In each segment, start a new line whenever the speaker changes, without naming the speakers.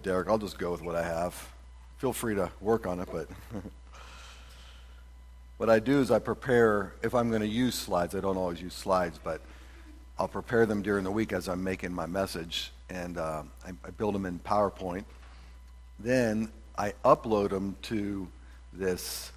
Derek. I'll just go with what I have. Feel free to work on it, but what I do is I prepare, if I'm going to use slides, I don't always use slides, but I'll prepare them during the week as I'm making my message, and I build them in PowerPoint. Then I upload them to this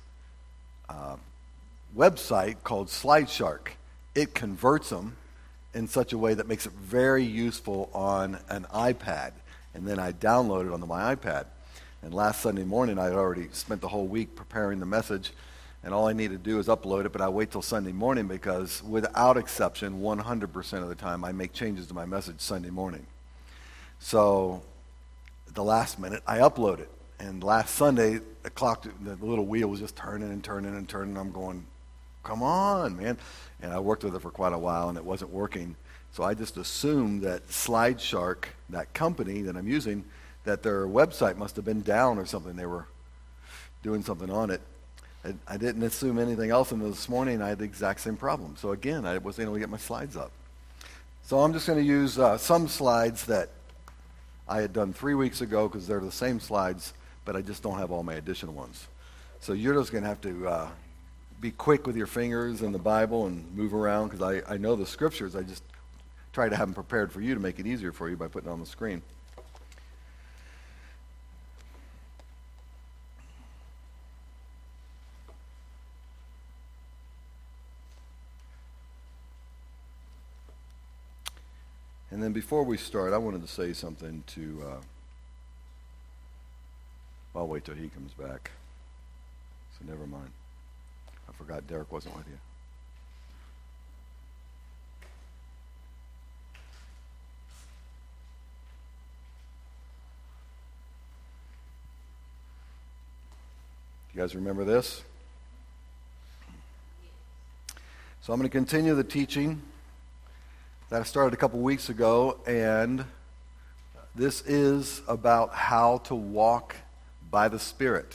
website called SlideShark. It converts them in such a way that makes it very useful on an iPad, and then I download it onto my iPad. And last Sunday morning, I had already spent the whole week preparing the message, and all I need to do is upload it, but I wait till Sunday morning because, without exception, 100% of the time, I make changes to my message Sunday morning. So, at the last minute, I upload it. And last Sunday, the little wheel was just turning and turning and turning. I'm going, come on, man. And I worked with it for quite a while, and it wasn't working. So I just assumed that SlideShark, that company that I'm using, that their website must have been down or something. They were doing something on it. I didn't assume anything else, and this morning I had the exact same problem. So again, I wasn't able to get my slides up. So I'm just going to use some slides that I had done 3 weeks ago because they're the same slides, but I just don't have all my additional ones. So you're just going to have to be quick with your fingers in the Bible and move around because I know the scriptures. I just try to have them prepared for you to make it easier for you by putting it on the screen. And then before we start, I wanted to say something to, I'll wait till he comes back. So never mind. I forgot Derek wasn't with you. You guys remember this? So I'm going to continue the teaching that I started a couple weeks ago, and this is about how to walk by the Spirit.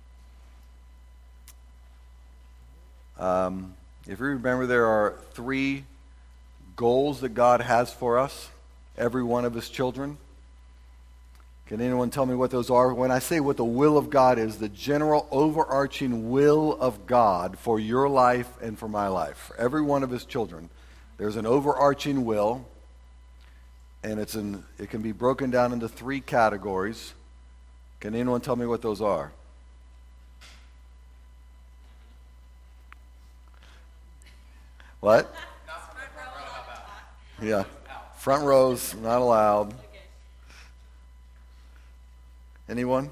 If you remember, there are 3 goals that God has for us, every one of His children. Can anyone tell me what those are? When I say what the will of God is, the general overarching will of God for your life and for my life, for every one of His children, there's an overarching will, and it can be broken down into 3 categories. Can anyone tell me what those are? What? Yeah. Front rows, not allowed. Anyone?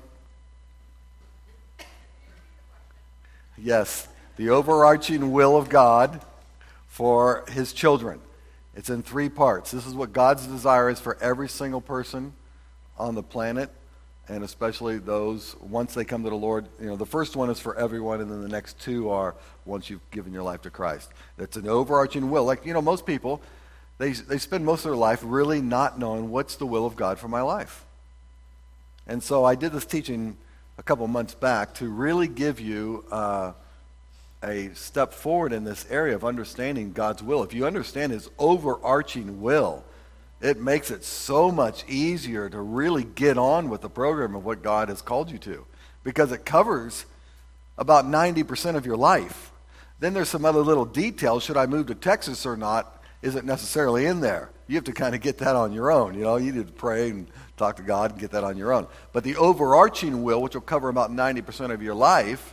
Yes. The overarching will of God for His children. It's in 3 parts. This is what God's desire is for every single person on the planet, and especially those once they come to the Lord. The first one is for everyone, and then the next 2 are once you've given your life to Christ. That's an overarching will. Like, most people, they spend most of their life really not knowing what's the will of God for my life. And so I did this teaching a couple months back to really give you a step forward in this area of understanding God's will. If you understand His overarching will, it makes it so much easier to really get on with the program of what God has called you to, because it covers about 90% of your life. Then there's some other little details. Should I move to Texas or not isn't necessarily in there. You have to kind of get that on your own. You need to pray and talk to God and get that on your own. But the overarching will, which will cover about 90% of your life,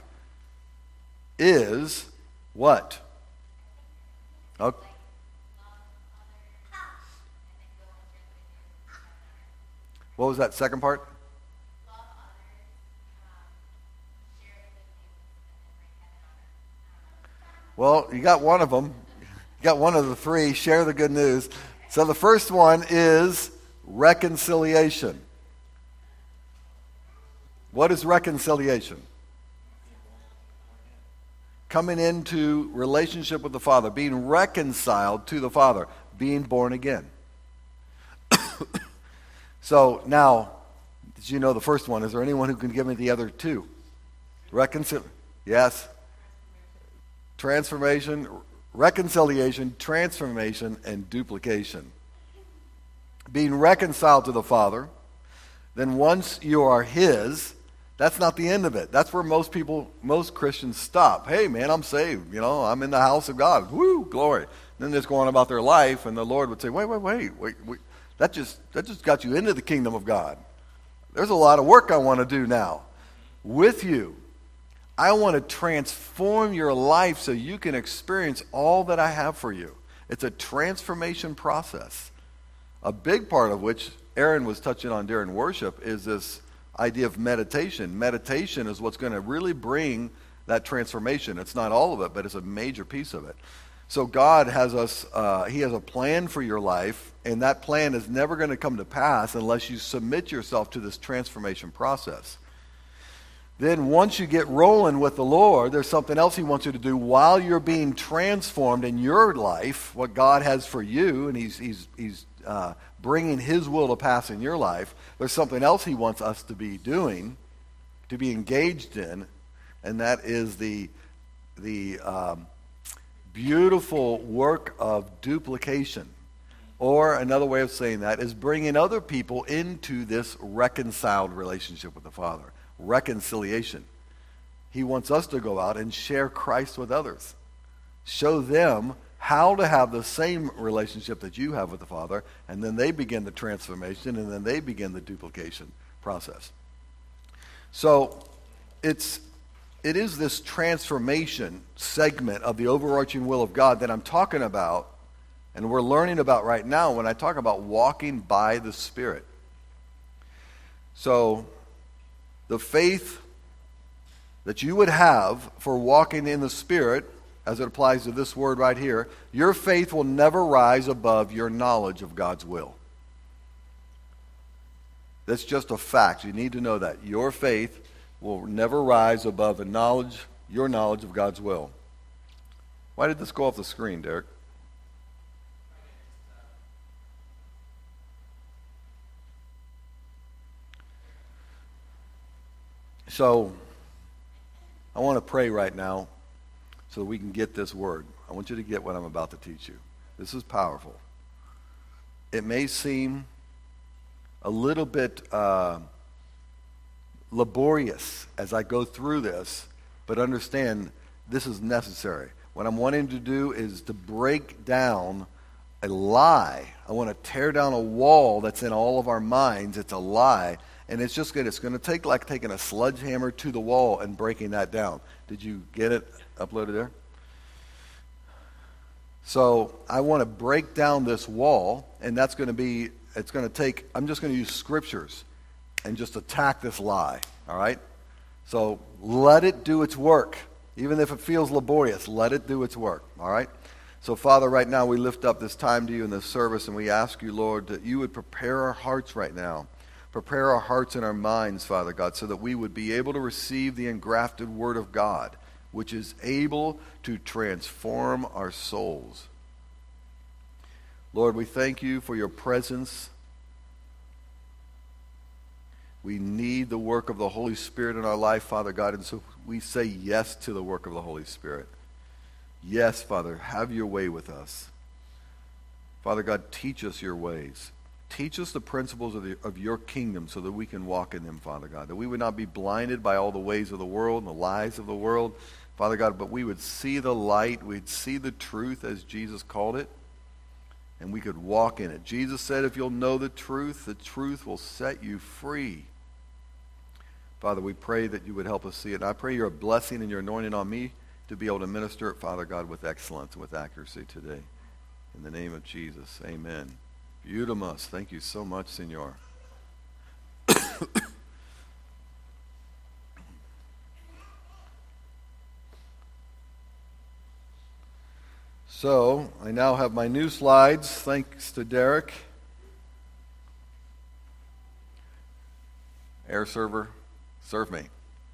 is what? Okay. What was that second part? Well, you got one of them. You got one of the 3. Share the good news. So the first one is reconciliation. What is reconciliation? Coming into relationship with the Father, being reconciled to the Father, being born again. So now, did you know the first one? Is there anyone who can give me the other 2? Yes. Transformation, reconciliation, transformation, and duplication. Being reconciled to the Father. then once you are his, that's not the end of it. That's where most Christians stop. Hey, man, I'm saved. I'm in the house of God. Woo, glory. Then they just go on about their life, and the Lord would say, wait. That just got you into the kingdom of God. There's a lot of work I want to do now with you. I want to transform your life so you can experience all that I have for you. It's a transformation process. A big part of which Aaron was touching on during worship is this idea of meditation. Meditation is what's going to really bring that transformation. It's not all of it, but it's a major piece of it. So God has he has a plan for your life, and that plan is never going to come to pass unless you submit yourself to this transformation process. Then once you get rolling with the Lord, there's something else he wants you to do while you're being transformed in your life, what God has for you, and he's bringing his will to pass in your life. There's something else he wants us to be doing, to be engaged in, and that is the beautiful work of duplication. Or another way of saying that is bringing other people into this reconciled relationship with the Father. Reconciliation. He wants us to go out and share Christ with others. Show them how to have the same relationship that you have with the Father, and then they begin the transformation, and then they begin the duplication process. So it is this transformation segment of the overarching will of God that I'm talking about, and we're learning about right now when I talk about walking by the Spirit. So the faith that you would have for walking in the Spirit, as it applies to this word right here, your faith will never rise above your knowledge of God's will. That's just a fact. You need to know that. Your faith will never rise above your knowledge of God's will. Why did this go off the screen, Derek? So, I want to pray right now so that we can get this word. I want you to get what I'm about to teach you. This is powerful. It may seem a little bit laborious as I go through this, but understand this is necessary. What I'm wanting to do is to break down a lie. I want to tear down a wall that's in all of our minds. It's a lie. And it's going to take like taking a sledgehammer to the wall and breaking that down. Did you get it uploaded there? So I want to break down this wall, and I'm just going to use scriptures and just attack this lie, all right? So let it do its work. Even if it feels laborious, let it do its work, all right? So Father, right now we lift up this time to you in this service, and we ask you, Lord, that you would prepare our hearts right now. Prepare our hearts and our minds, Father God, so that we would be able to receive the engrafted Word of God, which is able to transform our souls. Lord, we thank you for your presence. We need the work of the Holy Spirit in our life, Father God, and so we say yes to the work of the Holy Spirit. Yes, Father, have your way with us. Father God, teach us your ways. Teach us the principles of your kingdom so that we can walk in them, Father God. That we would not be blinded by all the ways of the world and the lies of the world, Father God, but we would see the light, we'd see the truth as Jesus called it, and we could walk in it. Jesus said, if you'll know the truth will set you free. Father, we pray that you would help us see it. And I pray your blessing and your anointing on me to be able to minister it, Father God, with excellence and with accuracy today. In the name of Jesus, amen. Beautimus. Thank you so much, Senor. So, I now have my new slides, thanks to Derek. Air server, serve me.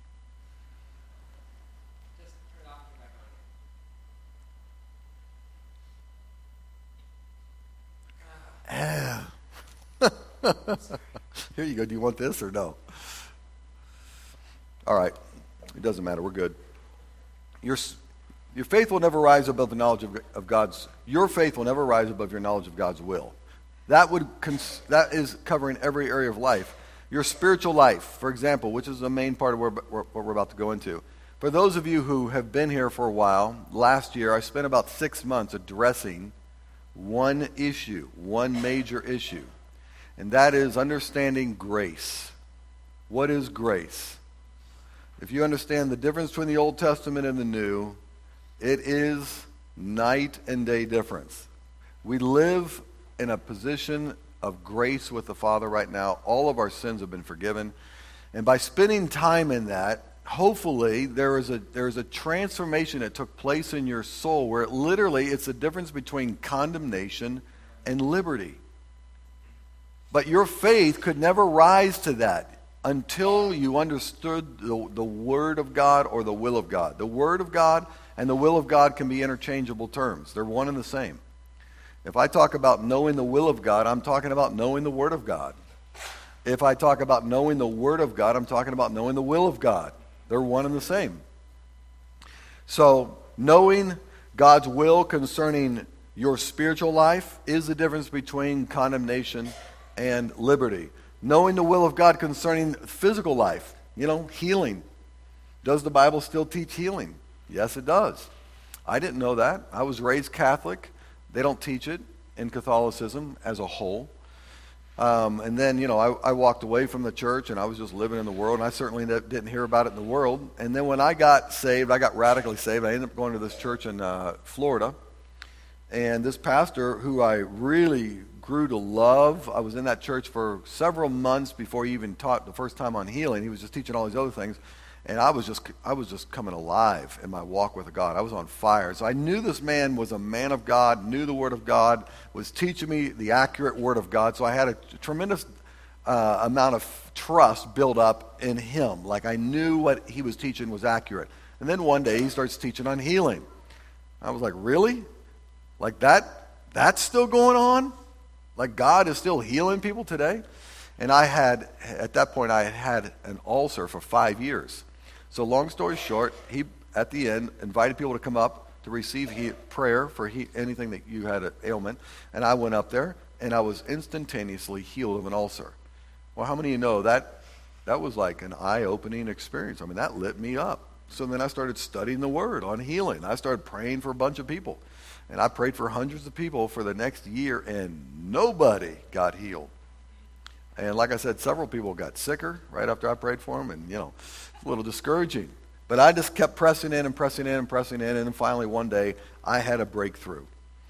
Here you go. Do you want this or no? All right. It doesn't matter. We're good. Your faith will never rise above the knowledge of God's. Your faith will never rise above your knowledge of God's will. That is covering every area of life. Your spiritual life, for example, which is the main part of what we're about to go into. For those of you who have been here for a while, last year I spent about 6 months addressing one issue, one major issue, and that is understanding grace. What is grace? If you understand the difference between the Old Testament and the New, it is night and day difference. We live in a position of grace with the Father right now. All of our sins have been forgiven. And by spending time in that, hopefully there is a transformation that took place in your soul where it's the difference between condemnation and liberty. But your faith could never rise to that until you understood the Word of God or the will of God. The Word of God and the will of God can be interchangeable terms. They're one and the same. If I talk about knowing the will of God, I'm talking about knowing the Word of God. If I talk about knowing the Word of God, I'm talking about knowing the will of God. They're one and the same. So, knowing God's will concerning your spiritual life is the difference between condemnation and liberty. Knowing the will of God concerning physical life, healing. Does the Bible still teach healing? Yes, it does. I didn't know that. I was raised Catholic. They don't teach it in Catholicism as a whole. And then, I walked away from the church and I was just living in the world, and I certainly didn't hear about it in the world. And then when I got saved, I got radically saved. I ended up going to this church in Florida. And this pastor, who I really grew to love, I was in that church for several months before he even taught the first time on healing. He was just teaching all these other things. And I was just coming alive in my walk with God. I was on fire. So I knew this man was a man of God, knew the Word of God, was teaching me the accurate Word of God. So I had a tremendous amount of trust built up in him. Like I knew what he was teaching was accurate. And then one day he starts teaching on healing. I was like, really? Like that's still going on? Like God is still healing people today? And at that point, I had an ulcer for 5 years. So long story short, he, at the end, invited people to come up to receive prayer for anything that you had an ailment. And I went up there, and I was instantaneously healed of an ulcer. Well, how many of you know that was like an eye-opening experience? I mean, that lit me up. So then I started studying the Word on healing. I started praying for a bunch of people. And I prayed for hundreds of people for the next year, and nobody got healed. And like I said, several people got sicker right after I prayed for them, and, it's a little discouraging. But I just kept pressing in, and then finally one day I had a breakthrough.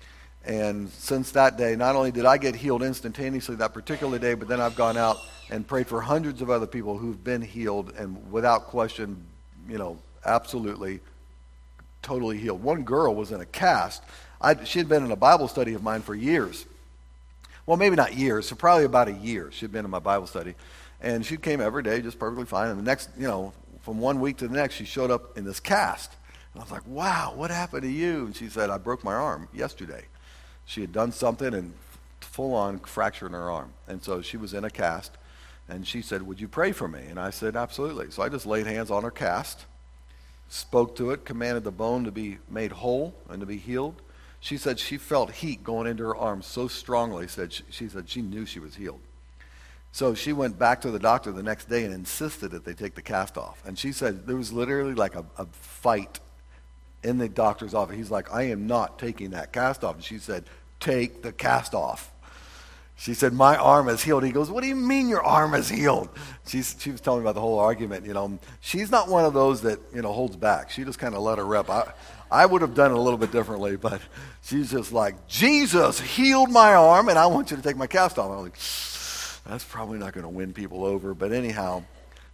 And since that day, not only did I get healed instantaneously that particular day, but then I've gone out and prayed for hundreds of other people who've been healed, and without question, absolutely, totally healed. One girl was in a cast. She had been in a Bible study of mine for years. Well, maybe not years, so probably about a year. She'd been in my Bible study. And she came every day just perfectly fine. And the next, from one week to the next, she showed up in this cast. And I was like, wow, what happened to you? And she said, I broke my arm yesterday. She had done something and full-on fractured her arm. And so she was in a cast. And she said, would you pray for me? And I said, absolutely. So I just laid hands on her cast, spoke to it, commanded the bone to be made whole and to be healed. She said she felt heat going into her arm so strongly, she said she knew she was healed. So she went back to the doctor the next day and insisted that they take the cast off. And she said there was literally like a fight in the doctor's office. He's like, I am not taking that cast off. And she said, take the cast off. She said, my arm is healed. He goes, what do you mean your arm is healed? She was telling me about the whole argument. She's not one of those that, holds back. She just kind of let her rep. I would have done it a little bit differently, but she's just like, Jesus healed my arm, and I want you to take my cast off. I was like, that's probably not going to win people over. But anyhow,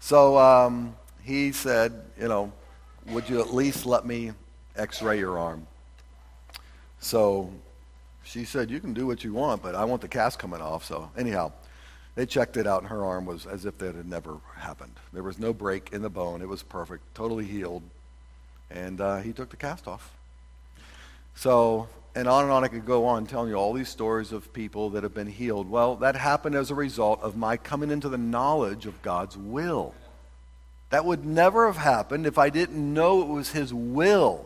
so he said, would you at least let me x-ray your arm? So she said, you can do what you want, but I want the cast coming off. So anyhow, they checked it out, and her arm was as if that had never happened. There was no break in the bone. It was perfect, totally healed. And he took the cast off. So, and on I could go on telling you all these stories of people that have been healed. Well, that happened as a result of my coming into the knowledge of God's will. That would never have happened if I didn't know it was His will.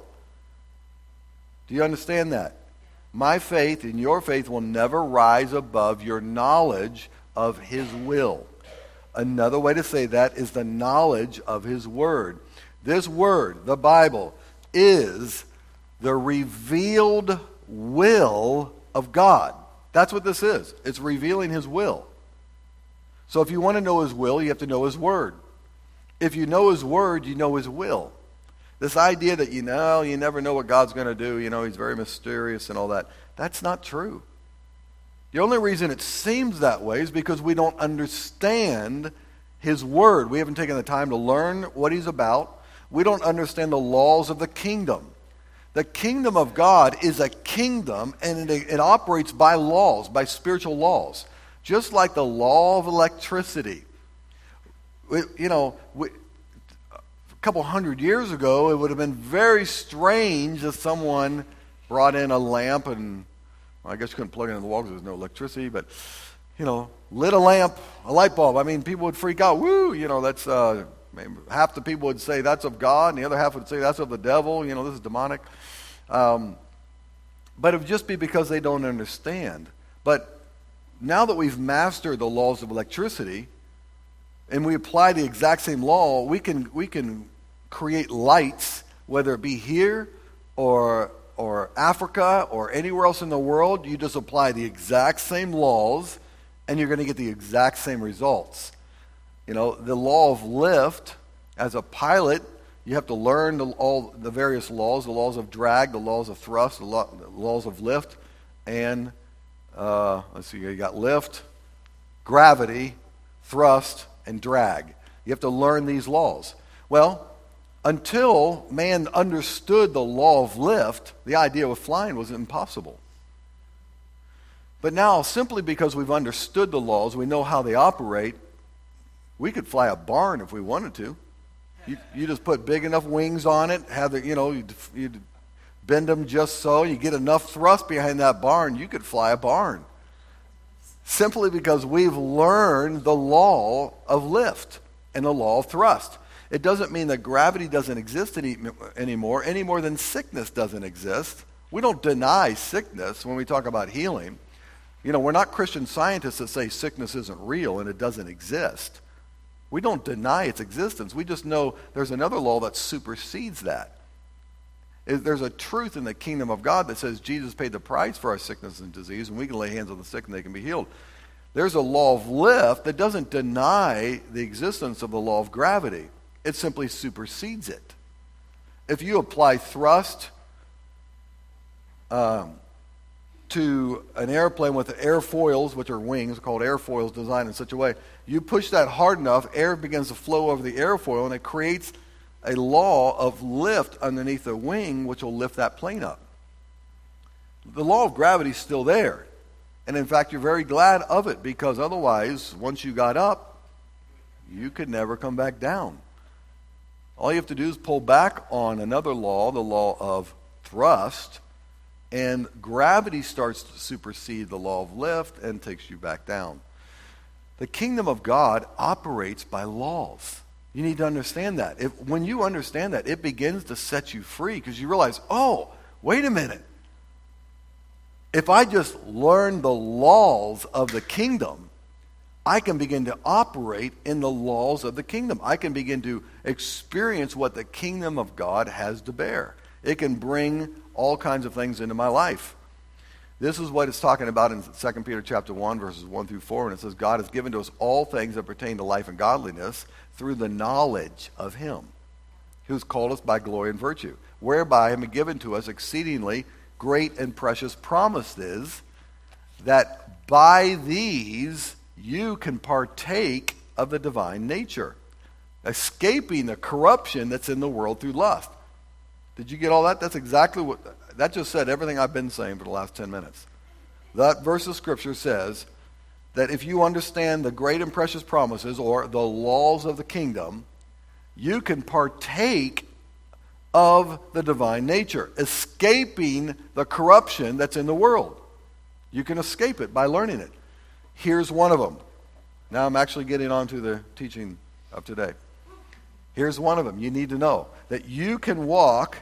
Do you understand that? My faith and your faith will never rise above your knowledge of His will. Another way to say that is the knowledge of his word. This word, the Bible, is the revealed will of God. That's what this is. It's revealing his will. So if you want to know his will, you have to know his word. If you know his word, you know his will. This idea that you never know what God's going to do, he's very mysterious and all that, that's not true. The only reason it seems that way is because we don't understand his word. We haven't taken the time to learn what he's about. We don't understand the laws of the kingdom. The kingdom of God is a kingdom, and it operates by laws, by spiritual laws. Just like the law of electricity. A couple hundred years ago, it would have been very strange if someone brought in a lamp and, I guess you couldn't plug it in the wall because there's no electricity, but, lit a lamp, a light bulb. I mean, people would freak out. Woo, that's, half the people would say that's of God, and the other half would say that's of the devil. This is demonic. But it would just be because they don't understand. But now that we've mastered the laws of electricity, and we apply the exact same law, we can create lights, whether it be here or Africa or anywhere else in the world. You just apply the exact same laws, and you're going to get the exact same results. The law of lift, as a pilot, you have to learn all the various laws, the laws of drag, the laws of thrust, the laws of lift, and you got lift, gravity, thrust, and drag. You have to learn these laws. Well, until man understood the law of lift, the idea of flying was impossible. But now, simply because we've understood the laws, we know how they operate, we could fly a barn if we wanted to. You just put big enough wings on it, you'd bend them just so, you get enough thrust behind that barn, you could fly a barn. Simply because we've learned the law of lift and the law of thrust. It doesn't mean that gravity doesn't exist anymore, any more than sickness doesn't exist. We don't deny sickness when we talk about healing. We're not Christian scientists that say sickness isn't real and it doesn't exist. We don't deny its existence. We just know there's another law that supersedes that. There's a truth in the kingdom of God that says Jesus paid the price for our sickness and disease, and we can lay hands on the sick and they can be healed. There's a law of lift that doesn't deny the existence of the law of gravity. It simply supersedes it. If you apply thrust to an airplane with airfoils, which are wings called airfoils, designed in such a way, you push that hard enough, air begins to flow over the airfoil, and it creates a law of lift underneath the wing, which will lift that plane up. The law of gravity is still there. And in fact, you're very glad of it, because otherwise, once you got up, you could never come back down. All you have to do is pull back on another law, the law of thrust, and gravity starts to supersede the law of lift and takes you back down. The kingdom of God operates by laws. You need to understand that. When you understand that, it begins to set you free, because you realize, oh, wait a minute. If I just learn the laws of the kingdom, I can begin to operate in the laws of the kingdom. I can begin to experience what the kingdom of God has to bear. It can bring all kinds of things into my life. This is what it's talking about in 2 Peter chapter 1, verses 1 through 4, and it says, God has given to us all things that pertain to life and godliness through the knowledge of him who has called us by glory and virtue, whereby have been given to us exceedingly great and precious promises, that by these you can partake of the divine nature, escaping the corruption that's in the world through lust. Did you get all that? That's exactly what, that just said everything I've been saying for the last 10 minutes. That verse of Scripture says that if you understand the great and precious promises, or the laws of the kingdom, you can partake of the divine nature, escaping the corruption that's in the world. You can escape it by learning it. Here's one of them. Now I'm actually getting on to the teaching of today. Here's one of them. You need to know that you can walk,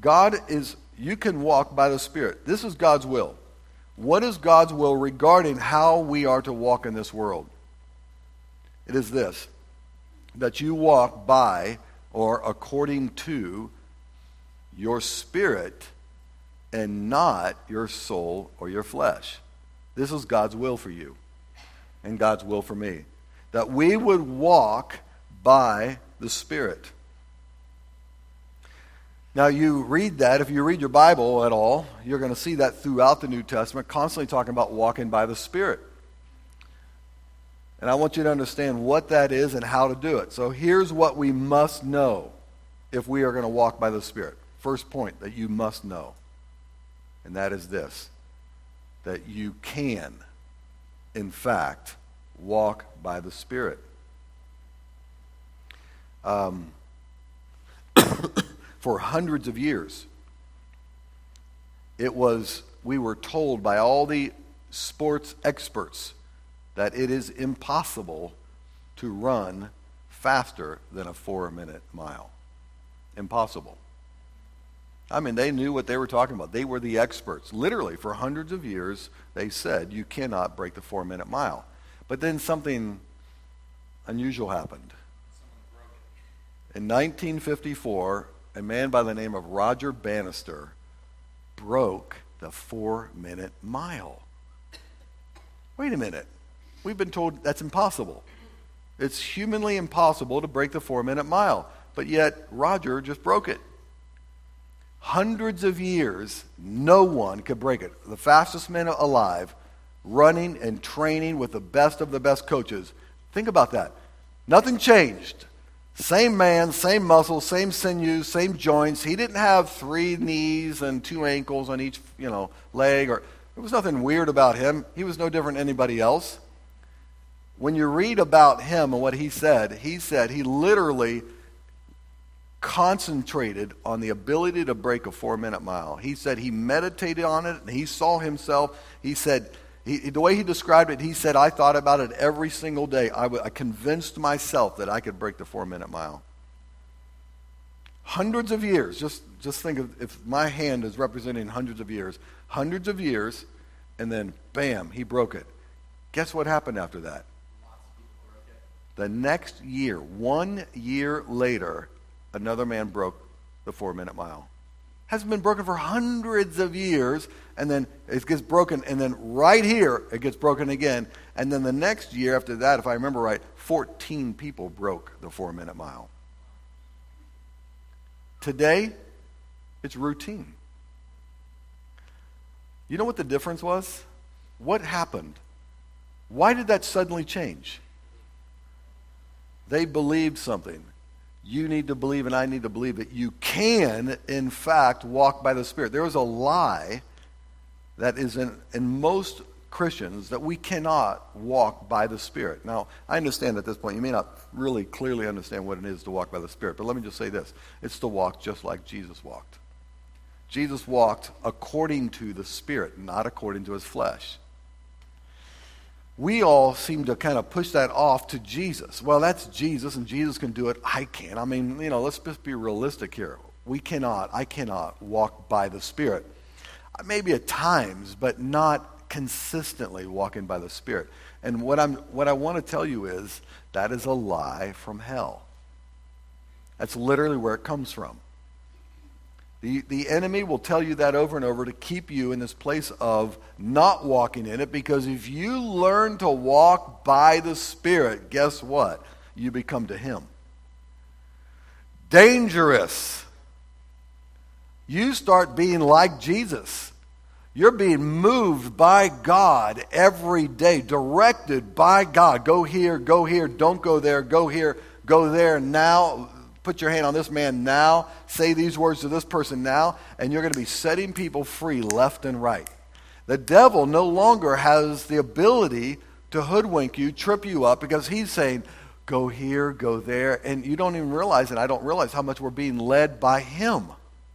you can walk by the Spirit. This is God's will. What is God's will regarding how we are to walk in this world? It is this, that you walk by or according to your spirit and not your soul or your flesh. This is God's will for you and God's will for me. That we would walk by the Spirit. Now you read that, if you read your Bible at all, you're going to see that throughout the New Testament, constantly talking about walking by the Spirit. And I want you to understand what that is and how to do it. So here's what we must know if we are going to walk by the Spirit. First point that you must know, and that is this, that you can, in fact, walk by the Spirit. For hundreds of years, we were told by all the sports experts that it is impossible to run faster than a 4-minute mile. Impossible. I mean, they knew what they were talking about. They were the experts. Literally, for hundreds of years, they said you cannot break the 4-minute mile. But then something unusual happened. In 1954, a man by the name of Roger Bannister broke the 4-minute mile. Wait a minute. We've been told that's impossible. It's humanly impossible to break the 4-minute mile. But yet, Roger just broke it. Hundreds of years, no one could break it. The fastest man alive, running and training with the best of the best coaches. Think about that. Nothing changed. Same man, same muscles, same sinews, same joints. He didn't have 3 knees and 2 ankles on each, leg. There was nothing weird about him. He was no different than anybody else. When you read about him and what he said he literally concentrated on the ability to break a 4-minute mile. He said he meditated on it and he saw himself. He said, the way he described it, he said, I thought about it every single day. I convinced myself that I could break the 4-minute mile. Hundreds of years. Just think of if my hand is representing hundreds of years, and then bam, he broke it. Guess what happened after that? The next year, 1 year later, another man broke the 4-minute mile. Hasn't been broken for hundreds of years, and then it gets broken, and then right here, it gets broken again. And then the next year after that, if I remember right, 14 people broke the 4-minute mile. Today, it's routine. You know what the difference was? What happened? Why did that suddenly change? They believed something. You need to believe and I need to believe that you can, in fact, walk by the Spirit. There is a lie that is in most Christians that we cannot walk by the Spirit. Now, I understand at this point, you may not really clearly understand what it is to walk by the Spirit, but let me just say this. It's to walk just like Jesus walked. Jesus walked according to the Spirit, not according to his flesh. We all seem to kind of push that off to Jesus. Well, that's Jesus, and Jesus can do it. I can't. I mean, let's just be realistic here. I cannot walk by the Spirit. Maybe at times, but not consistently walking by the Spirit. And what I want to tell you is that is a lie from hell. That's literally where it comes from. The enemy will tell you that over and over to keep you in this place of not walking in it, because if you learn to walk by the Spirit, guess what? You become to him. Dangerous. You start being like Jesus. You're being moved by God every day, directed by God. Go here, don't go there, go here, go there now. Put your hand on this man now. Say these words to this person now. And you're going to be setting people free left and right. The devil no longer has the ability to hoodwink you, trip you up, because he's saying, go here, go there. And you don't even realize, and I don't realize how much we're being led by him.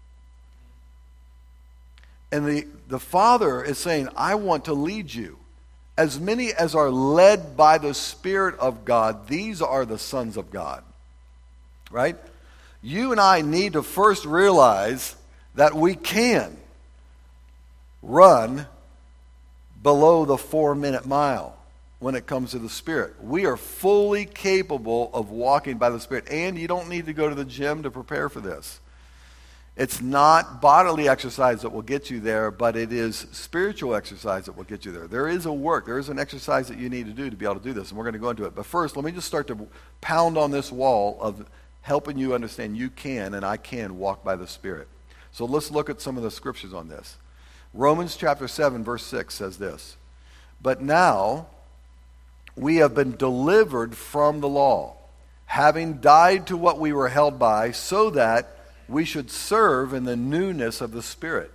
And the Father is saying, I want to lead you. As many as are led by the Spirit of God, these are the sons of God. Right? You and I need to first realize that we can run below the 4-minute mile. when it comes to the Spirit. We are fully capable of walking by the Spirit. And you don't need to go to the gym to prepare for this. It's not bodily exercise that will get you there, but it is spiritual exercise that will get you there. There is an exercise that you need to do to be able to do this, and we're going to go into it. But first, let me just start to pound on this wall of helping you understand you can and I can walk by the Spirit. So let's look at some of the scriptures on this. Romans chapter 7, verse 6 says this, "But now we have been delivered from the law, having died to what we were held by, so that we should serve in the newness of the Spirit."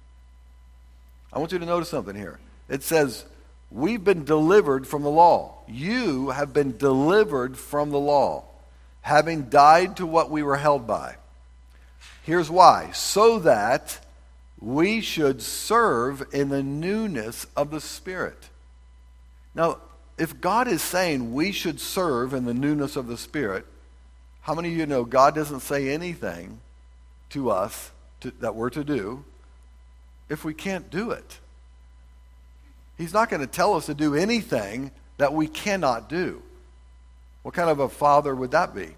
I want you to notice something here. It says, we've been delivered from the law. You have been delivered from the law, having died to what we were held by. Here's why. So that we should serve in the newness of the Spirit. Now, if God is saying we should serve in the newness of the Spirit, how many of you know God doesn't say anything to us that we're to do if we can't do it? He's not going to tell us to do anything that we cannot do. What kind of a father would that be?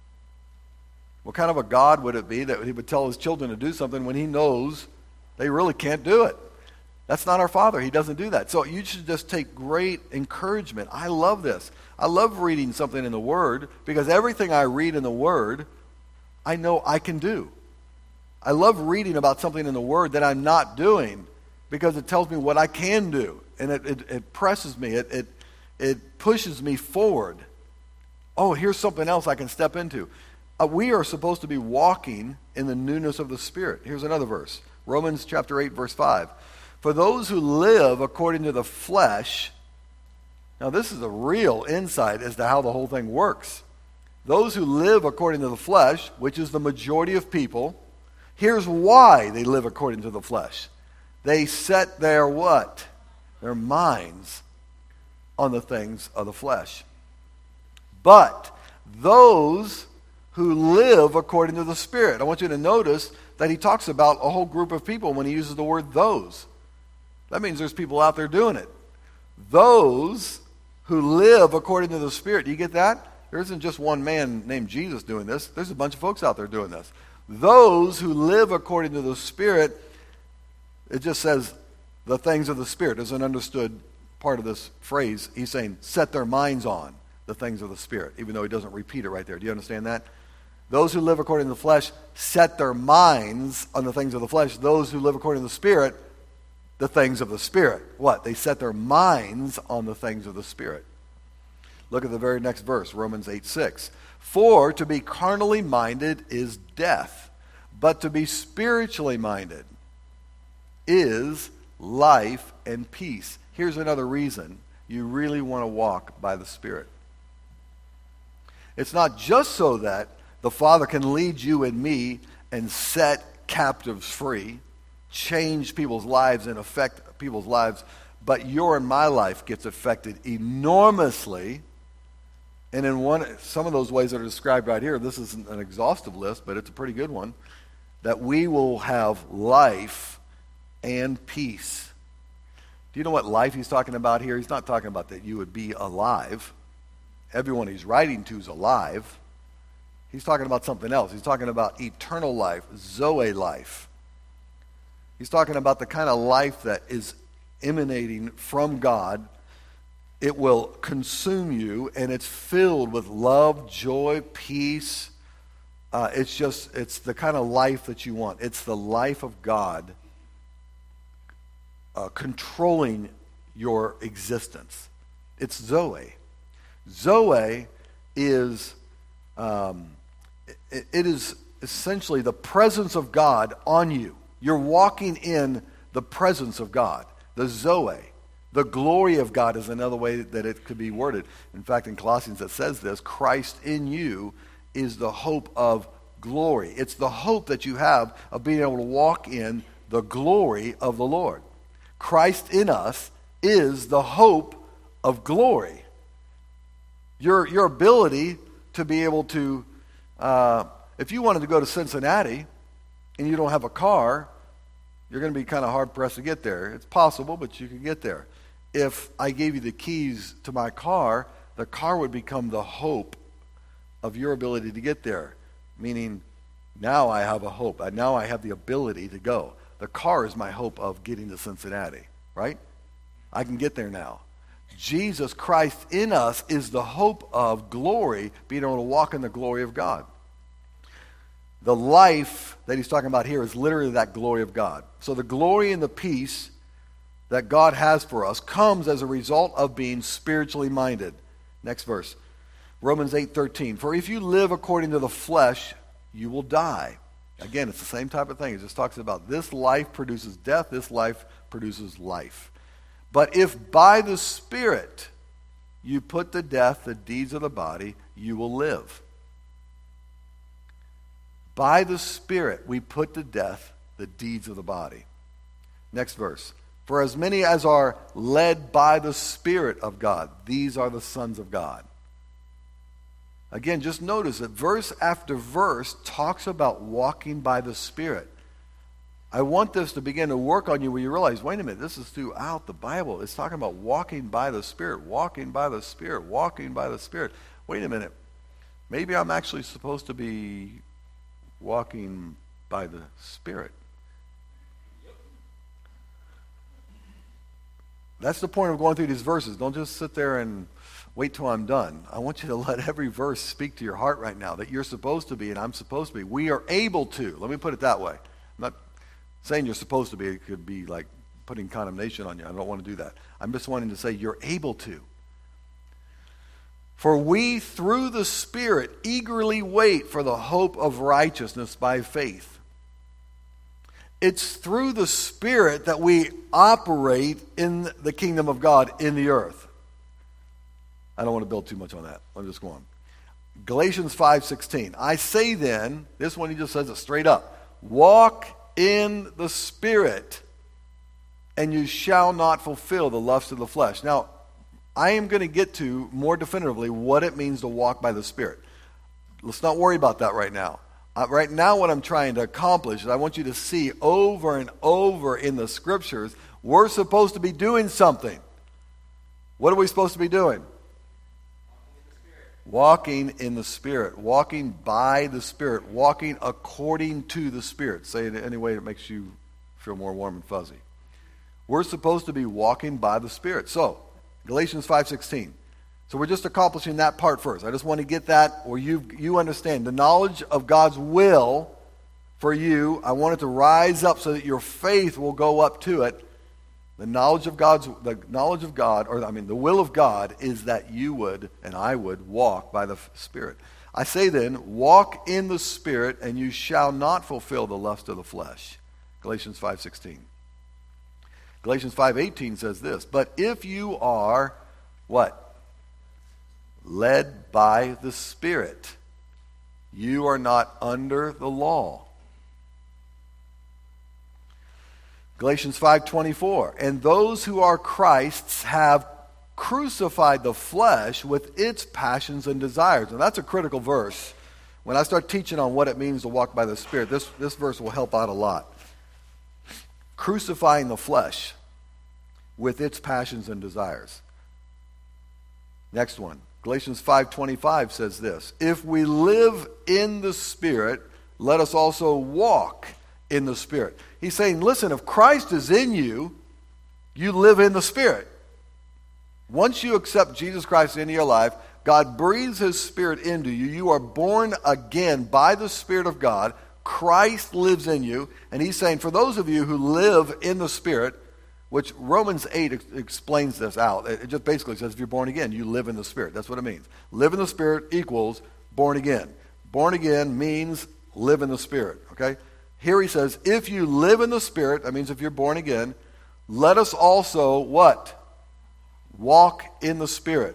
What kind of a God would it be that he would tell his children to do something when he knows they really can't do it? That's not our Father. He doesn't do that. So you should just take great encouragement. I love this. I love reading something in the Word because everything I read in the Word, I know I can do. I love reading about something in the Word that I'm not doing because it tells me what I can do. And it presses me. It pushes me forward. Oh, here's something else I can step into. We are supposed to be walking in the newness of the Spirit. Here's another verse. Romans chapter 8, verse 5. "For those who live according to the flesh," now this is a real insight as to how the whole thing works. Those who live according to the flesh, which is the majority of people, here's why they live according to the flesh. They set their what? Their minds on the things of the flesh. But those who live according to the Spirit. I want you to notice that he talks about a whole group of people when he uses the word those. That means there's people out there doing it. Those who live according to the Spirit. Do you get that? There isn't just one man named Jesus doing this. There's a bunch of folks out there doing this. Those who live according to the Spirit, it just says the things of the Spirit. There's an understood part of this phrase. He's saying set their minds on the things of the Spirit, even though he doesn't repeat it right there. Do you understand that? Those who live according to the flesh set their minds on the things of the flesh. Those who live according to the Spirit, the things of the Spirit. What? They set their minds on the things of the Spirit. Look at the very next verse, Romans 8:6. "For to be carnally minded is death, but to be spiritually minded is life and peace." Here's another reason you really want to walk by the Spirit. It's not just so that the Father can lead you and me and set captives free, change people's lives and affect people's lives, but your and my life gets affected enormously. And in some of those ways that are described right here, this isn't an exhaustive list, but it's a pretty good one, that we will have life and peace. Do you know what life he's talking about here? He's not talking about that you would be alive. Everyone he's writing to is alive. He's talking about something else. He's talking about eternal life, Zoe life. He's talking about the kind of life that is emanating from God. It will consume you, and it's filled with love, joy, peace. It's the kind of life that you want. It's the life of God controlling your existence. It's Zoe. Zoe is it is essentially the presence of God on you. You're walking in the presence of God, the Zoe. The glory of God is another way that it could be worded. In fact, in Colossians it says this, Christ in you is the hope of glory. It's the hope that you have of being able to walk in the glory of the Lord. Christ in us is the hope of glory. Your ability to be able to, if you wanted to go to Cincinnati and you don't have a car, you're going to be kind of hard-pressed to get there. It's possible, but you can get there. if I gave you the keys to my car, the car would become the hope of your ability to get there. Meaning, now I have a hope. Now I have the ability to go. The car is my hope of getting to Cincinnati, right? I can get there now. Jesus Christ in us is the hope of glory, being able to walk in the glory of God. The life that he's talking about here is literally that glory of God. So the glory and the peace that God has for us comes as a result of being spiritually minded. Next verse. Romans 8:13. For if you live according to the flesh, you will die. Again, it's the same type of thing. It just talks about this life produces death, this life produces life. But if by the Spirit you put to death the deeds of the body, you will live. By the Spirit we put to death the deeds of the body. Next verse. For as many as are led by the Spirit of God, these are the sons of God. Again, just notice that verse after verse talks about walking by the Spirit. I want this to begin to work on you where you realize, wait a minute, this is throughout the Bible. It's talking about walking by the Spirit, walking by the Spirit, walking by the Spirit. Wait a minute. Maybe I'm actually supposed to be walking by the Spirit. That's the point of going through these verses. Don't just sit there and wait till I'm done. I want you to let every verse speak to your heart right now that you're supposed to be and I'm supposed to be. We are able to. Let me put it that way. I'm not saying you're supposed to be. It could be like putting condemnation on you. I don't want to do that. I'm just wanting to say you're able to. For we, through the Spirit, eagerly wait for the hope of righteousness by faith. It's through the Spirit that we operate in the kingdom of God in the earth. I don't want to build too much on that. Let me just go on. Galatians 5:16. I say then, this one he just says it straight up. Walk in the Spirit, and you shall not fulfill the lust of the flesh. Now, I am going to get to more definitively what it means to walk by the Spirit. Let's not worry about that right now. Right now what I'm trying to accomplish is I want you to see over and over in the Scriptures, we're supposed to be doing something. What are we supposed to be doing? Walking in the Spirit. Walking by the Spirit. Walking according to the Spirit. Say it in any way that makes you feel more warm and fuzzy. We're supposed to be walking by the Spirit. So, Galatians 5:16. So we're just accomplishing that part first. I just want to get that where you understand. The knowledge of God's will for you, I want it to rise up so that your faith will go up to it. The will of God is that you would and I would walk by the Spirit. I say then, walk in the Spirit, and you shall not fulfill the lust of the flesh. Galatians 5:16. Galatians 5:18 says this, but if you are, what? Led by the Spirit, you are not under the law. Galatians 5:24, and those who are Christ's have crucified the flesh with its passions and desires. And that's a critical verse. When I start teaching on what it means to walk by the Spirit, this verse will help out a lot. Crucifying the flesh with its passions and desires. Next one. Galatians 5:25 says this, if we live in the Spirit, let us also walk in the Spirit. He's saying, listen, if Christ is in you, you live in the Spirit. Once you accept Jesus Christ into your life, God breathes His Spirit into you. You are born again by the Spirit of God. Christ lives in you. And He's saying, for those of you who live in the Spirit, which Romans 8 explains this out. It just basically says if you're born again, you live in the Spirit. That's what it means. Live in the Spirit equals born again. Born again means live in the Spirit. Okay? Here he says, if you live in the Spirit, that means if you're born again, let us also, what? Walk in the Spirit.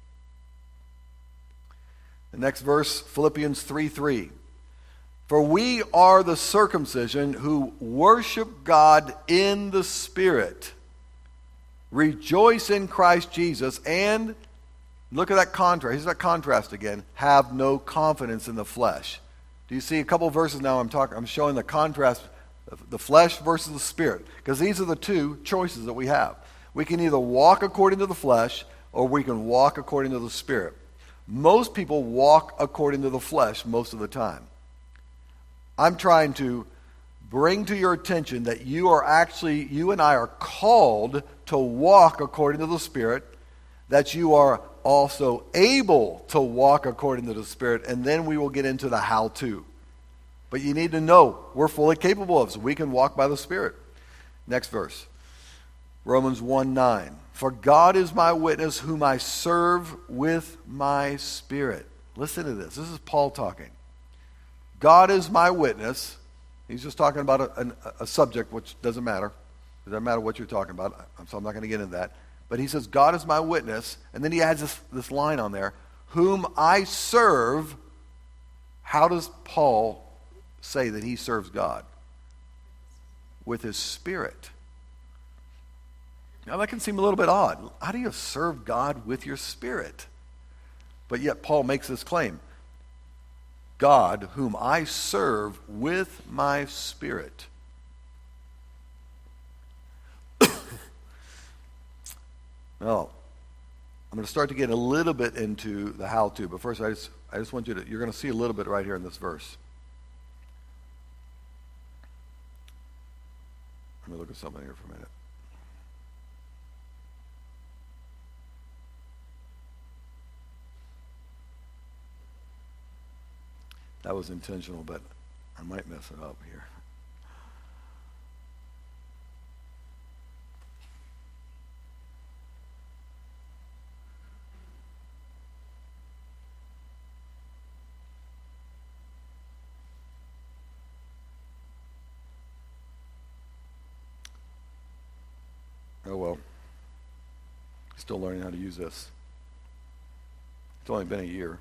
The next verse, Philippians 3:3. For we are the circumcision who worship God in the Spirit, rejoice in Christ Jesus, and, look at that contrast. Here's that contrast again. Have no confidence in the flesh. Do you see a couple of verses now I'm showing the contrast of the flesh versus the Spirit. Because these are the two choices that we have. We can either walk according to the flesh or we can walk according to the Spirit. Most people walk according to the flesh most of the time. I'm trying to bring to your attention that you and I are called to walk according to the Spirit, that you are also able to walk according to the Spirit, and then we will get into the how-to. But you need to know we're fully capable of it, so we can walk by the Spirit. Next verse. Romans 1:9. For God is my witness, whom I serve with my spirit. Listen to this. This is Paul talking. God is my witness. He's just talking about a subject which doesn't matter. It doesn't matter what you're talking about, so I'm not going to get into that. But he says, God is my witness. And then he adds this line on there, whom I serve. How does Paul say that he serves God? With his spirit. Now that can seem a little bit odd. How do you serve God with your spirit? But yet Paul makes this claim. God, whom I serve with my spirit. Now, I'm going to start to get a little bit into the how-to, but first I just want you're going to see a little bit right here in this verse. Let me look at something here for a minute. That was intentional, but I might mess it up here. Oh well. Still learning how to use this. It's only been a year.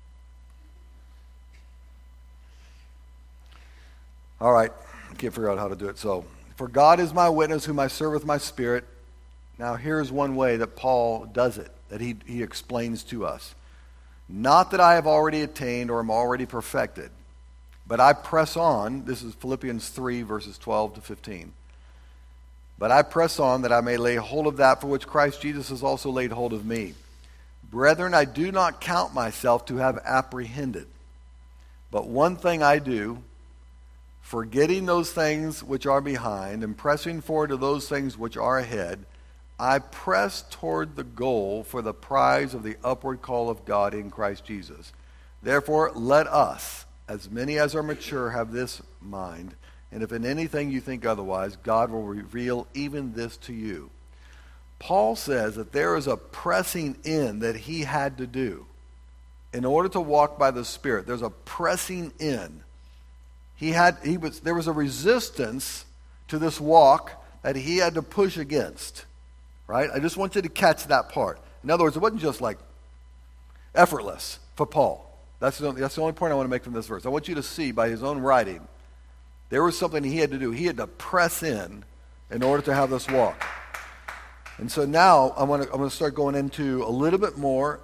All right, I can't figure out how to do it. So, for God is my witness, whom I serve with my spirit. Now, here's one way that Paul does it, that he explains to us. Not that I have already attained or am already perfected, but I press on. This is Philippians 3, verses 12 to 15. But I press on that I may lay hold of that for which Christ Jesus has also laid hold of me. Brethren, I do not count myself to have apprehended. But one thing I do, forgetting those things which are behind and pressing forward to those things which are ahead, I press toward the goal for the prize of the upward call of God in Christ Jesus. Therefore, let us, as many as are mature, have this mind. And if in anything you think otherwise, God will reveal even this to you. Paul says that there is a pressing in that he had to do in order to walk by the Spirit. There's a pressing in. There was a resistance to this walk that he had to push against. Right? I just want you to catch that part. In other words, it wasn't just like effortless for Paul. That's the only point I want to make from this verse. I want you to see by his own writing, there was something he had to do. He had to press in order to have this walk. And so now I'm going to start going into a little bit more.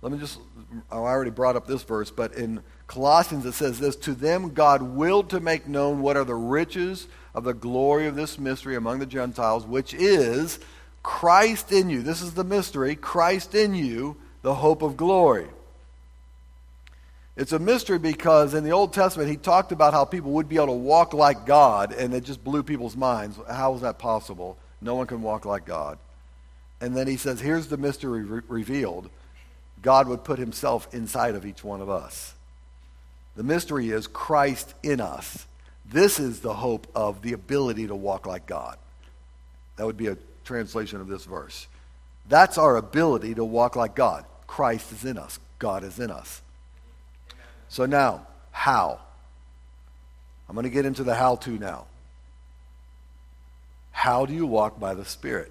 I already brought up this verse, but in Colossians it says this, to them God willed to make known what are the riches of the glory of this mystery among the Gentiles, which is Christ in you. This is the mystery, Christ in you, the hope of glory. It's a mystery because in the Old Testament he talked about how people would be able to walk like God, and it just blew people's minds. How is that possible? No one can walk like God. And then he says, here's the mystery revealed. God would put himself inside of each one of us. The mystery is Christ in us. This is the hope of the ability to walk like God. That would be a translation of this verse. That's our ability to walk like God. Christ is in us. God is in us. So now, how? I'm going to get into the how-to now. How do you walk by the Spirit?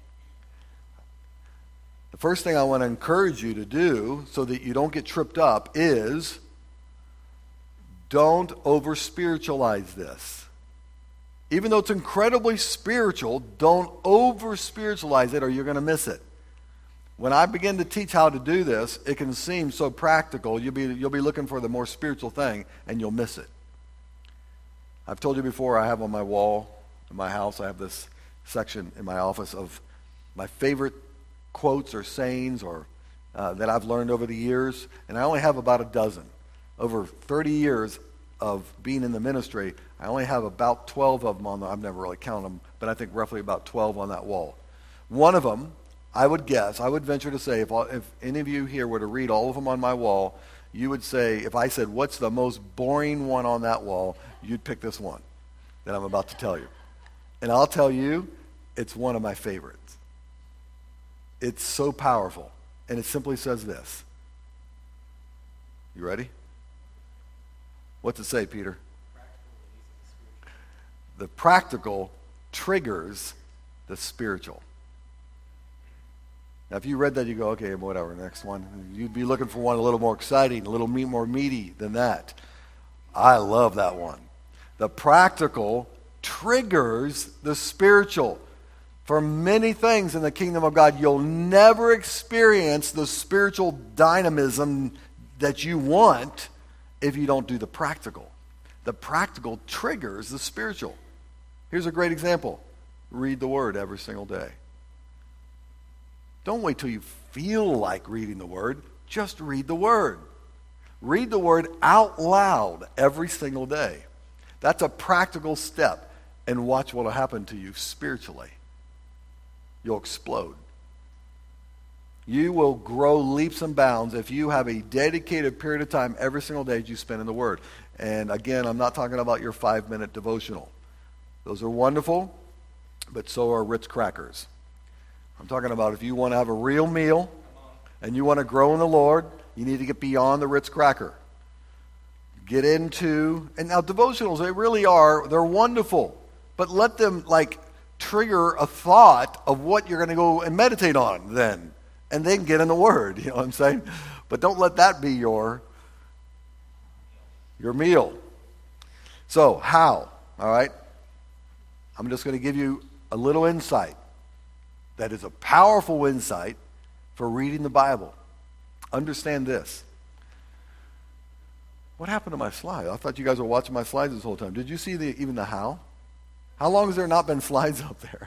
The first thing I want to encourage you to do so that you don't get tripped up is don't over-spiritualize this. Even though it's incredibly spiritual, don't over-spiritualize it or you're going to miss it. When I begin to teach how to do this, it can seem so practical. You'll be looking for the more spiritual thing, and you'll miss it. I've told you before, I have on my wall in my house, I have this section in my office of my favorite quotes or sayings or that I've learned over the years, and I only have about a dozen. Over 30 years of being in the ministry, I only have about 12 of them on I've never really counted them, but I think roughly about 12 on that wall. One of them, I would venture to say, if any of you here were to read all of them on my wall, you would say, if I said, what's the most boring one on that wall, you'd pick this one that I'm about to tell you. And I'll tell you, it's one of my favorites. It's so powerful. And it simply says this. You ready? What's it say, Peter? The practical triggers the spiritual. Now, if you read that, you go, okay, whatever, next one. You'd be looking for one a little more exciting, a little more meaty than that. I love that one. The practical triggers the spiritual. For many things in the kingdom of God, you'll never experience the spiritual dynamism that you want if you don't do the practical. The practical triggers the spiritual. Here's a great example. Read the Word every single day. Don't wait till you feel like reading the Word. Just read the Word. Read the Word out loud every single day. That's a practical step. And watch what will happen to you spiritually. You'll explode. You will grow leaps and bounds if you have a dedicated period of time every single day that you spend in the Word. And again, I'm not talking about your 5-minute devotional. Those are wonderful, but so are Ritz crackers. I'm talking about if you want to have a real meal and you want to grow in the Lord, you need to get beyond the Ritz cracker. Get into, and now devotionals, they really are, they're wonderful, but let them trigger a thought of what you're going to go and meditate on then, and then get in the Word, you know what I'm saying? But don't let that be your meal. So, how? All right? I'm just going to give you a little insight that is a powerful insight for reading the Bible. Understand this. What happened to my slide? I thought you guys were watching my slides this whole time. Did you see even the how? How long has there not been slides up there?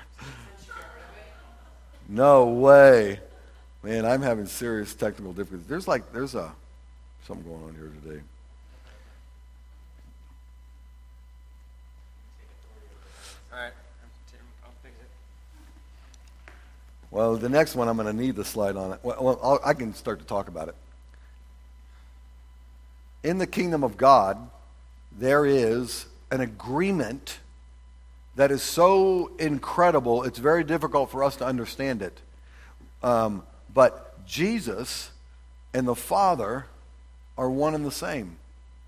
No way. Man, I'm having serious technical difficulties. There's something going on here today.
All right. I'll fix it.
Well, the next one I'm going to need the slide on it. Well, I can start to talk about it. In the kingdom of God, there is an agreement that is so incredible, it's very difficult for us to understand it. But Jesus and the Father are one and the same.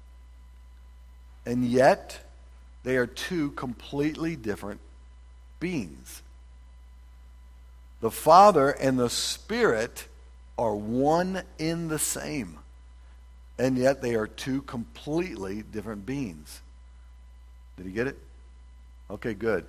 And yet, they are two completely different beings. The Father and the Spirit are one in the same. And yet, they are two completely different beings. Did you get it? Okay, good.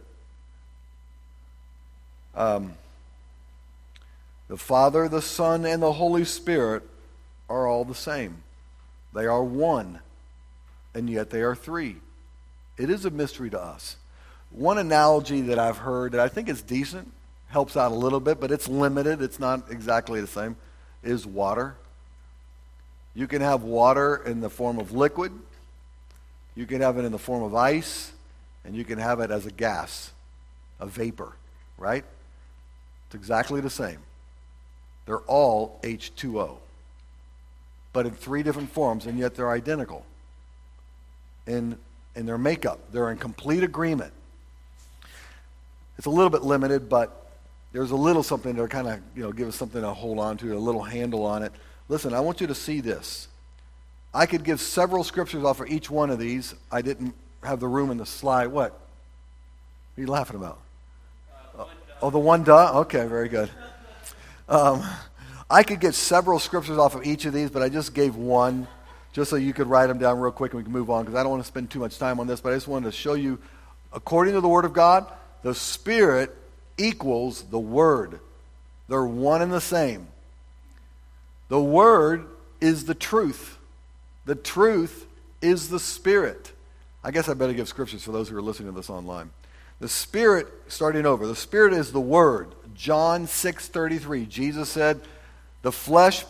The Father, the Son, and the Holy Spirit are all the same. They are one, and yet they are three. It is a mystery to us. One analogy that I've heard that I think is decent, helps out a little bit, but it's limited, it's not exactly the same, is water. You can have water in the form of liquid, you can have it in the form of ice, and you can have it as a gas, a vapor, right? It's exactly the same. They're all H2O, but in three different forms, and yet they're identical in their makeup. They're in complete agreement. It's a little bit limited, but there's a little something to kind of, give us something to hold on to, a little handle on it. Listen, I want you to see this. I could give several scriptures off for each one of these. I didn't have the room in the slide. What? What are you laughing about? The one duh? Okay, very good. I could get several scriptures off of each of these, but I just gave one just so you could write them down real quick and we can move on because I don't want to spend too much time on this, but I just wanted to show you, according to the Word of God, the Spirit equals the Word. They're one and the same. The Word is the truth. The truth is the Spirit. I guess I better give scriptures for those who are listening to this online. The Spirit, starting over, the Spirit is the Word. John 6:33. Jesus said, the flesh,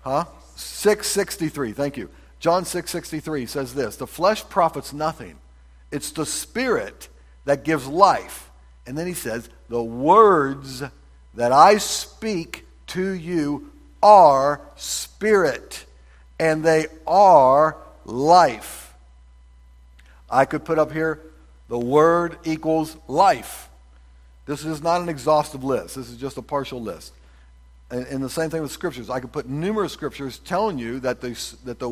6:63, thank you. John 6:63 says this, the flesh profits nothing. It's the Spirit that gives life. And then he says, the words that I speak to you are spirit, and they are life. I could put up here, the word equals life. This is not an exhaustive list. This is just a partial list. And the same thing with scriptures. I could put numerous scriptures telling you that the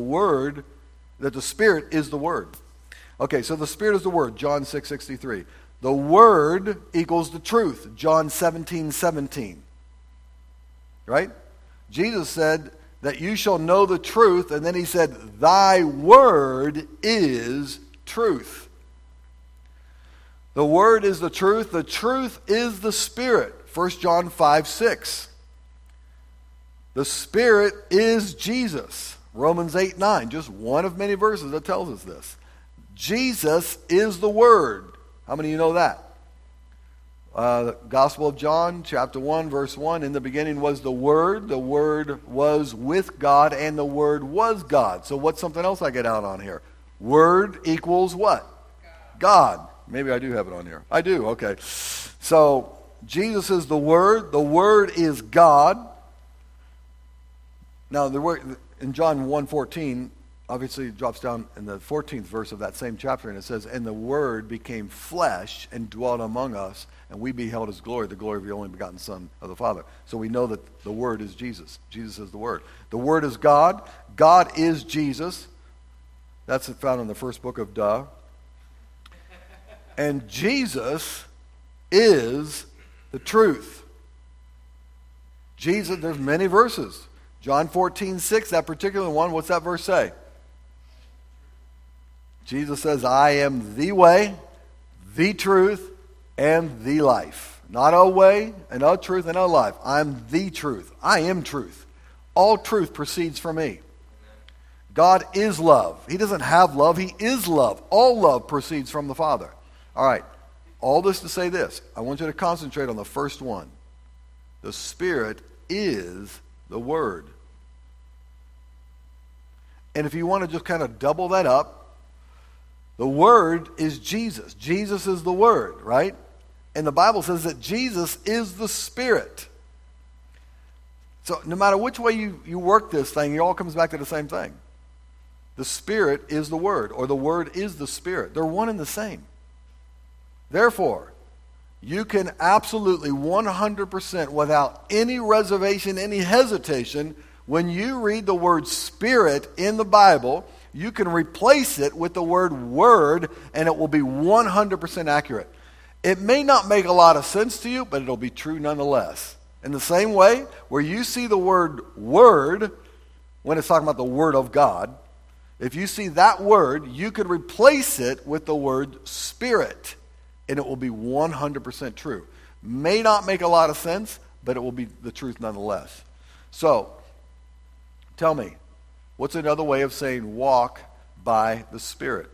Spirit is the Word. Okay, so the Spirit is the Word, John 6:63. The Word equals the truth, John 17:17. Right? Jesus said that you shall know the truth, and then he said, thy word is truth. The Word is the truth. The truth is the Spirit, 1 John 5:6. The Spirit is Jesus, Romans 8:9, just one of many verses that tells us this. Jesus is the Word. How many of you know that? The Gospel of John, chapter 1, verse 1, in the beginning was the Word was with God, and the Word was God. So what's something else I get out on here? Word equals what? God. Maybe I do have it on here. I do, okay. So Jesus is the Word is God. Now the word in John 1:14, obviously it drops down in the 14th verse of that same chapter, and it says, and the Word became flesh and dwelt among us, and we beheld his glory, the glory of the only begotten Son of the Father. So we know that the Word is Jesus. Jesus is the Word. The Word is God. God is Jesus. That's found in the first book of Duh. And Jesus is the truth. Jesus, there's many verses. John 14:6, that particular one, what's that verse say? Jesus says, I am the way, the truth, and the life. Not a way, and a truth, and a life. I'm the truth. I am truth. All truth proceeds from me. God is love. He doesn't have love. He is love. All love proceeds from the Father. All right. All this to say this. I want you to concentrate on the first one. The Spirit is the Word. And if you want to just kind of double that up, the Word is Jesus. Jesus is the Word, right? And the Bible says that Jesus is the Spirit. So no matter which way you work this thing, it all comes back to the same thing. The Spirit is the Word, or the Word is the Spirit. They're one and the same. Therefore, you can absolutely 100% without any reservation, any hesitation, when you read the word Spirit in the Bible, you can replace it with the word Word, and it will be 100% accurate. It may not make a lot of sense to you, but it'll be true nonetheless. In the same way, where you see the word Word, when it's talking about the Word of God, if you see that word, you could replace it with the word Spirit, and it will be 100% true. May not make a lot of sense, but it will be the truth nonetheless. So, tell me, what's another way of saying walk by the Spirit?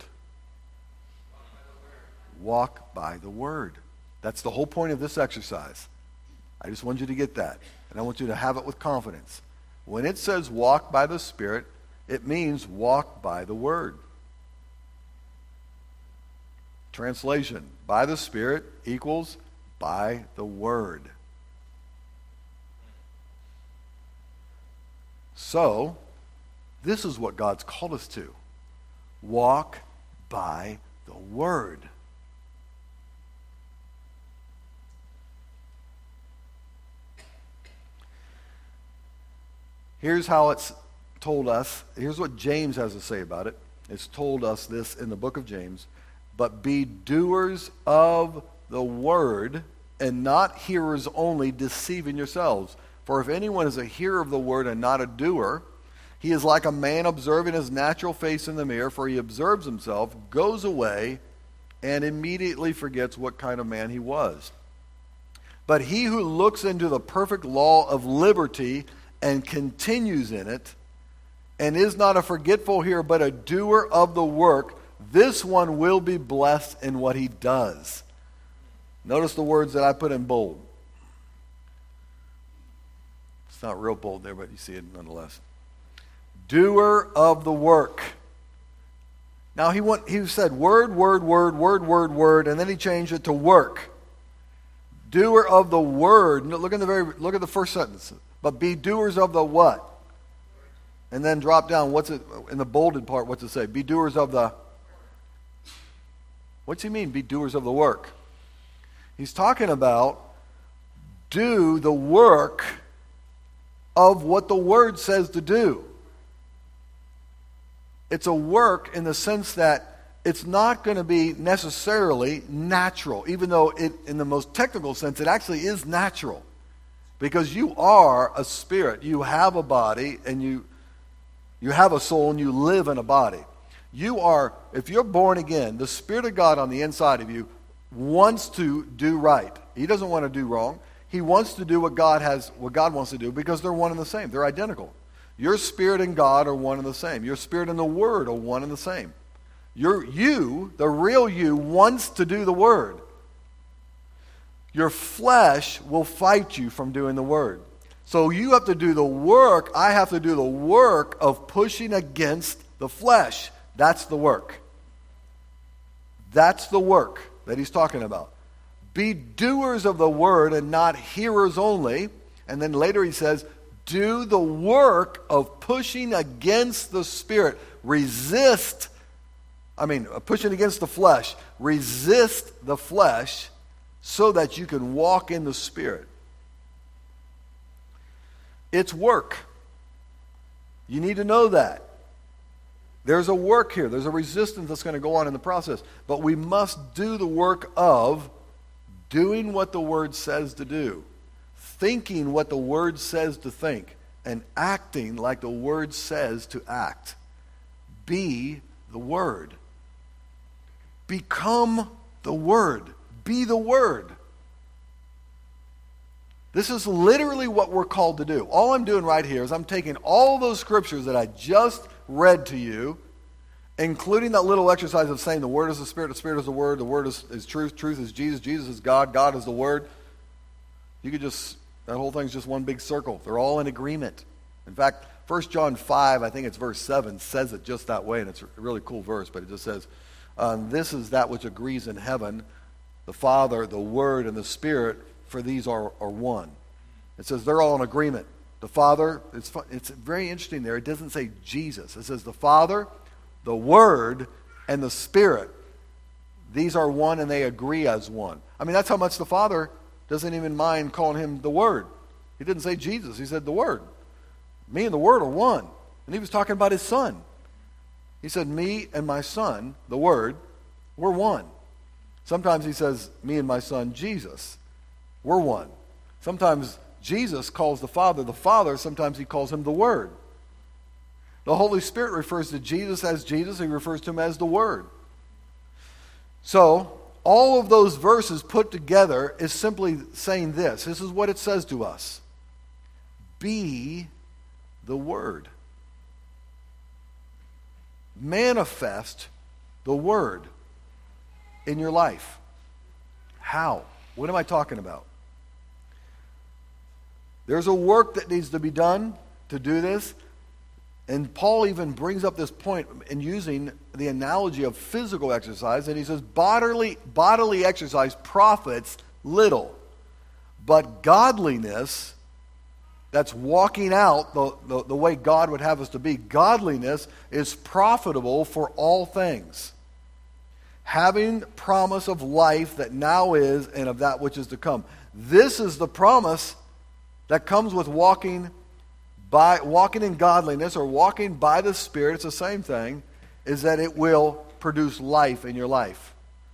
Walk by the Word. That's the whole point of this exercise. I just want you to get that, and I want you to have it with confidence. When it says walk by the Spirit, it means walk by the Word. Translation, by the Spirit equals by the Word. So, this is what God's called us to. Walk by the Word. Here's how it's told us. Here's what James has to say about it. It's told us this in the book of James. But be doers of the word, and not hearers only, deceiving yourselves. For if anyone is a hearer of the word and not a doer, he is like a man observing his natural face in the mirror, for he observes himself, goes away, and immediately forgets what kind of man he was. But he who looks into the perfect law of liberty and continues in it, and is not a forgetful hearer, but a doer of the work, this one will be blessed in what he does. Notice the words that I put in bold. It's not real bold there, but you see it nonetheless. Doer of the work. Now he said word, and then he changed it to work. Doer of the word. Look at the first sentence. But be doers of the what? And then drop down. What's it in the bolded part? What's it say? Be doers of the. What's he mean? Be doers of the work. He's talking about do the work of what the word says to do. It's a work in the sense that it's not going to be necessarily natural, even though in the most technical sense, it actually is natural. Because you are a spirit. You have a body, and you have a soul, and you live in a body. You are, if you're born again, the Spirit of God on the inside of you wants to do right. He doesn't want to do wrong. He wants to do what God wants to do, because they're one and the same. They're identical. Your spirit and God are one and the same. Your spirit and the Word are one and the same. The real you, wants to do the Word. Your flesh will fight you from doing the Word. So you have to do the work. I have to do the work of pushing against the flesh. That's the work. That's the work that he's talking about. Be doers of the word and not hearers only. And then later he says, do the work of pushing against the spirit. Pushing against the flesh. Resist the flesh so that you can walk in the Spirit. It's work. You need to know that. There's a work here. There's a resistance that's going to go on in the process. But we must do the work of doing what the Word says to do, thinking what the Word says to think, and acting like the Word says to act. Be the Word. Become the Word. Be the Word. This is literally what we're called to do. All I'm doing right here is I'm taking all those scriptures that I just read to you, including that little exercise of saying the Word is the Spirit is the Word is truth, truth is Jesus, Jesus is God, God is the Word. That whole thing's just one big circle. They're all in agreement. In fact, 1 John 5, I think it's verse 7, says it just that way, and it's a really cool verse, but it just says, this is that which agrees in heaven, the Father, the Word, and the Spirit, for these are one. It says they're all in agreement. The Father, it's very interesting there. It doesn't say Jesus. It says the Father, the Word, and the Spirit. These are one and they agree as one. That's how much the Father doesn't even mind calling him the Word. He didn't say Jesus. He said the Word. Me and the Word are one. And he was talking about his Son. He said, me and my Son, the Word, we're one. Sometimes he says, me and my Son, Jesus, we're one. Sometimes Jesus calls the Father, sometimes he calls him the Word. The Holy Spirit refers to Jesus as Jesus, he refers to him as the Word. So, all of those verses put together is simply saying this. This is what it says to us. Be the Word. Manifest the Word in your life. How? What am I talking about? There's a work that needs to be done to do this. And Paul even brings up this point in using the analogy of physical exercise. And he says, bodily exercise profits little. But godliness, that's walking out the way God would have us to be, godliness is profitable for all things, having promise of life that now is and of that which is to come. This is the promise that comes with walking in godliness or walking by the Spirit. It's the same thing, is that it will produce life in your life.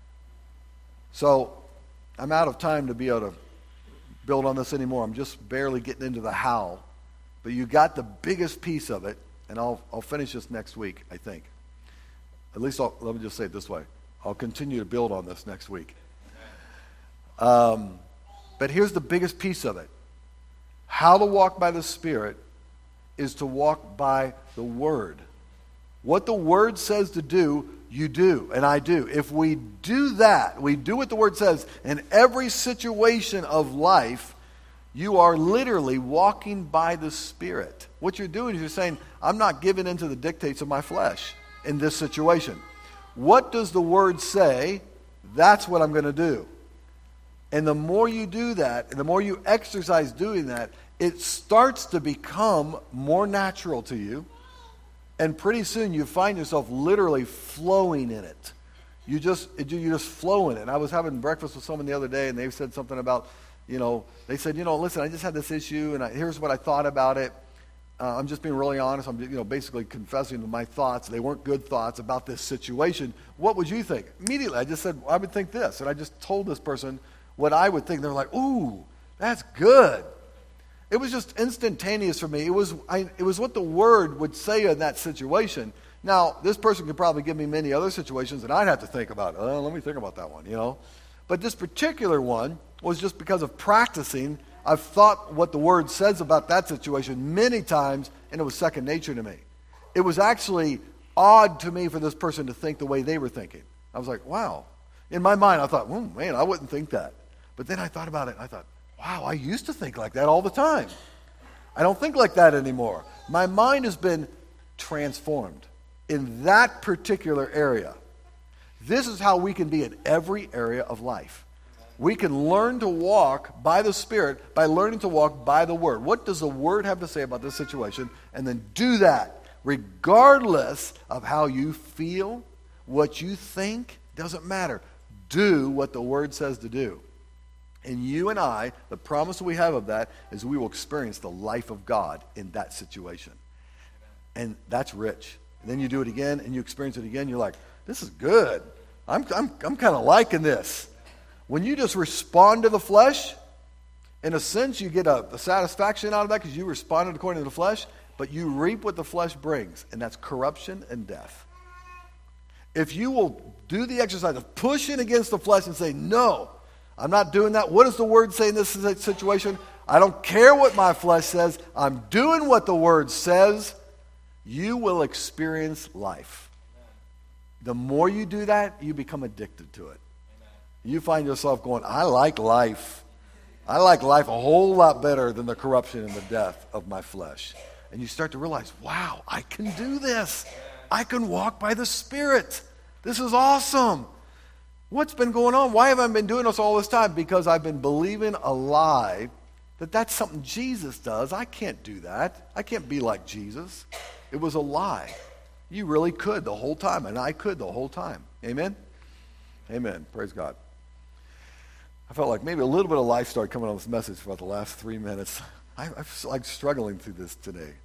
So I'm out of time to be able to build on this anymore. I'm just barely getting into the how. But you got the biggest piece of it, and I'll finish this next week, I think. At least let me just say it this way. I'll continue to build on this next week. But here's the biggest piece of it. How to walk by the Spirit is to walk by the Word. What the Word says to do, you do, and I do. If we do that, we do what the Word says in every situation of life, you are literally walking by the Spirit. What you're doing is you're saying, I'm not giving in to the dictates of my flesh in this situation. What does the Word say? That's what I'm going to do. And the more you do that, and the more you exercise doing that, it starts to become more natural to you. And pretty soon you find yourself literally flowing in it. You just flow in it. I was having breakfast with someone the other day, and they said something about, they said, listen, I just had this issue, and here's what I thought about it. I'm just being really honest. I'm basically confessing my thoughts. They weren't good thoughts about this situation. What would you think? Immediately, I just said, I would think this. And I just told this person what I would think. They're like, ooh, that's good. It was just instantaneous for me. It was what the Word would say in that situation. Now, this person could probably give me many other situations, and I'd have to think about, let me think about that one, But this particular one was just because of practicing. I've thought what the Word says about that situation many times, and it was second nature to me. It was actually odd to me for this person to think the way they were thinking. I was like, wow. In my mind, I thought, man, I wouldn't think that. But then I thought about it, and I thought, wow, I used to think like that all the time. I don't think like that anymore. My mind has been transformed in that particular area. This is how we can be in every area of life. We can learn to walk by the Spirit by learning to walk by the Word. What does the Word have to say about this situation? And then do that regardless of how you feel, what you think, doesn't matter. Do what the Word says to do. And you and I, the promise we have of that is we will experience the life of God in that situation. And that's rich. And then you do it again and you experience it again. You're like, this is good. I'm kind of liking this. When you just respond to the flesh, in a sense you get a satisfaction out of that because you responded according to the flesh, but you reap what the flesh brings, and that's corruption and death. If you will do the exercise of pushing against the flesh and say, no, I'm not doing that. What does the Word say in this situation? I don't care what my flesh says. I'm doing what the Word says. You will experience life. The more you do that, you become addicted to it. You find yourself going, I like life. I like life a whole lot better than the corruption and the death of my flesh. And you start to realize, wow, I can do this. I can walk by the Spirit. This is awesome. What's been going on? Why have I been doing this all this time? Because I've been believing a lie that that's something Jesus does. I can't do that. I can't be like Jesus. It was a lie. You really could the whole time, and I could the whole time. Amen? Amen. Praise God. I felt like maybe a little bit of life started coming on this message for about the last 3 minutes. I'm like struggling through this today.